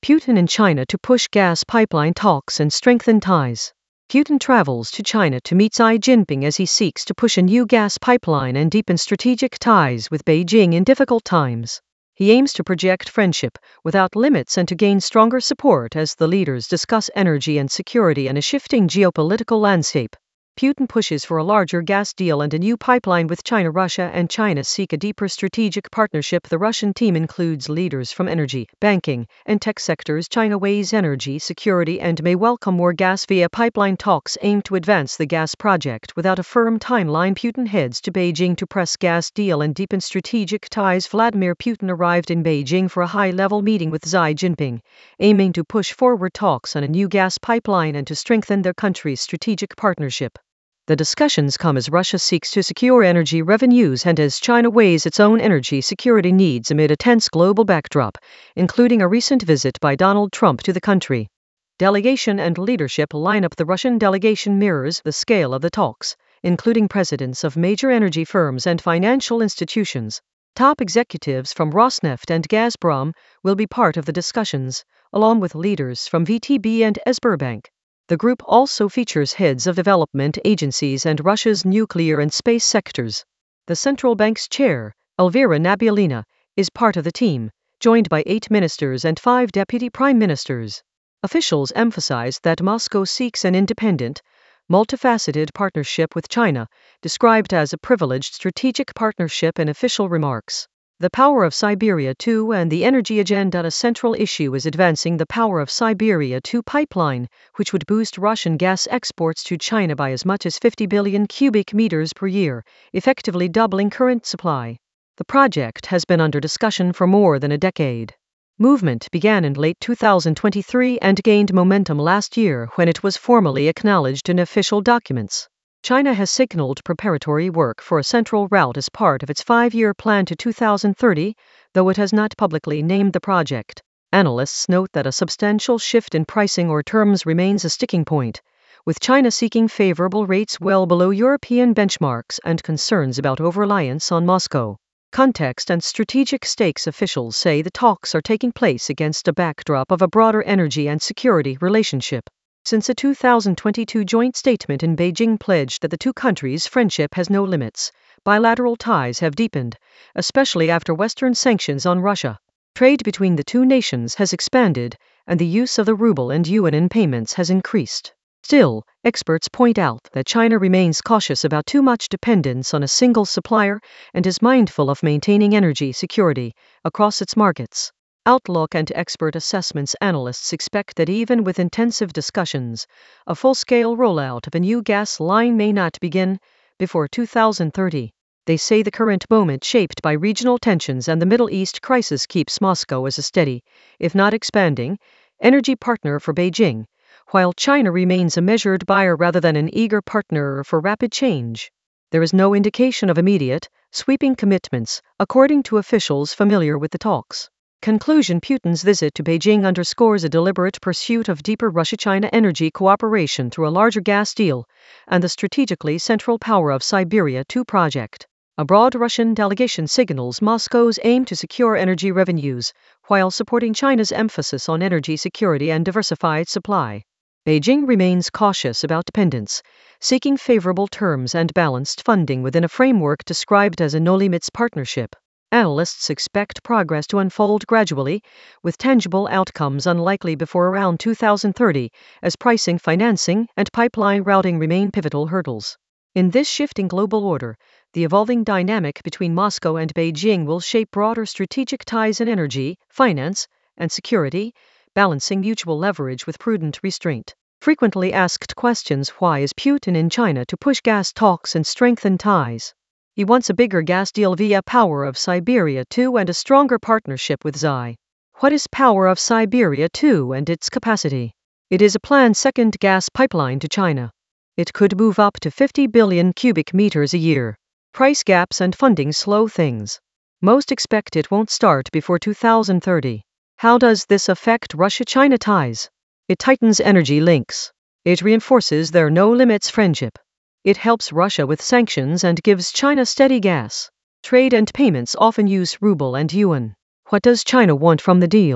Putin in China to push gas pipeline talks and strengthen ties. Putin travels to China to meet Xi Jinping as he seeks to push a new gas pipeline and deepen strategic ties with Beijing in difficult times. He aims to project friendship without limits and to gain stronger support as the leaders discuss energy and security in a shifting geopolitical landscape. Putin pushes for a larger gas deal and a new pipeline with China. Russia and China seek a deeper strategic partnership. The Russian team includes leaders from energy, banking, and tech sectors. China weighs energy security and may welcome more gas via pipeline. Talks aim to advance the gas project without a firm timeline. Putin heads to Beijing to press gas deal and deepen strategic ties. Vladimir Putin arrived in Beijing for a high-level meeting with Xi Jinping, aiming to push forward talks on a new gas pipeline and to strengthen their country's strategic partnership. The discussions come as Russia seeks to secure energy revenues and as China weighs its own energy security needs amid a tense global backdrop, including a recent visit by Donald Trump to the country. Delegation and leadership lineup. The Russian delegation mirrors the scale of the talks, including presidents of major energy firms and financial institutions. Top executives from Rosneft and Gazprom will be part of the discussions, along with leaders from VTB and Sberbank. The group also features heads of development agencies and Russia's nuclear and space sectors. The central bank's chair, Elvira Nabiullina, is part of the team, joined by 8 ministers and 5 deputy prime ministers. Officials emphasize that Moscow seeks an independent, multifaceted partnership with China, described as a privileged strategic partnership in official remarks. The Power of Siberia 2 and the energy agenda. A central issue is advancing the Power of Siberia 2 pipeline, which would boost Russian gas exports to China by as much as 50 billion cubic meters per year, effectively doubling current supply. The project has been under discussion for more than a decade. Movement began in late 2023 and gained momentum last year when it was formally acknowledged in official documents. China has signaled preparatory work for a central route as part of its 5-year plan to 2030, though it has not publicly named the project. Analysts note that a substantial shift in pricing or terms remains a sticking point, with China seeking favorable rates well below European benchmarks and concerns about over-reliance on Moscow. Context and strategic stakes. Officials say the talks are taking place against a backdrop of a broader energy and security relationship. Since a 2022 joint statement in Beijing pledged that the two countries' friendship has no limits, bilateral ties have deepened, especially after Western sanctions on Russia. Trade between the two nations has expanded, and the use of the ruble and yuan in payments has increased. Still, experts point out that China remains cautious about too much dependence on a single supplier and is mindful of maintaining energy security across its markets. Outlook and expert assessments. Analysts expect that even with intensive discussions, a full-scale rollout of a new gas line may not begin before 2030. They say the current moment shaped by regional tensions and the Middle East crisis keeps Moscow as a steady, if not expanding, energy partner for Beijing, while China remains a measured buyer rather than an eager partner for rapid change. There is no indication of immediate, sweeping commitments, according to officials familiar with the talks. Conclusion. Putin's visit to Beijing underscores a deliberate pursuit of deeper Russia-China energy cooperation through a larger gas deal and the strategically central Power of Siberia 2 project. A broad Russian delegation signals Moscow's aim to secure energy revenues, while supporting China's emphasis on energy security and diversified supply. Beijing remains cautious about dependence, seeking favorable terms and balanced funding within a framework described as a no-limits partnership. Analysts expect progress to unfold gradually, with tangible outcomes unlikely before around 2030, as pricing, financing, and pipeline routing remain pivotal hurdles. In this shifting global order, the evolving dynamic between Moscow and Beijing will shape broader strategic ties in energy, finance, and security, balancing mutual leverage with prudent restraint. Frequently asked questions. Why is Putin in China to push gas talks and strengthen ties? He wants a bigger gas deal via Power of Siberia 2 and a stronger partnership with Xi. What is Power of Siberia 2 and its capacity? It is a planned second gas pipeline to China. It could move up to 50 billion cubic meters a year. Price gaps and funding slow things. Most expect it won't start before 2030. How does this affect Russia-China ties? It tightens energy links. It reinforces their no-limits friendship. It helps Russia with sanctions and gives China steady gas. Trade and payments often use ruble and yuan. What does China want from the deal?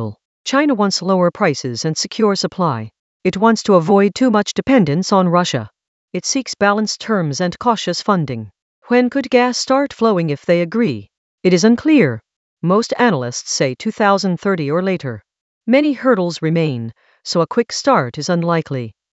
China wants lower prices and secure supply. It wants to avoid too much dependence on Russia. It seeks balanced terms and cautious funding. When could gas start flowing if they agree? It is unclear. Most analysts say 2030 or later. Many hurdles remain, so a quick start is unlikely.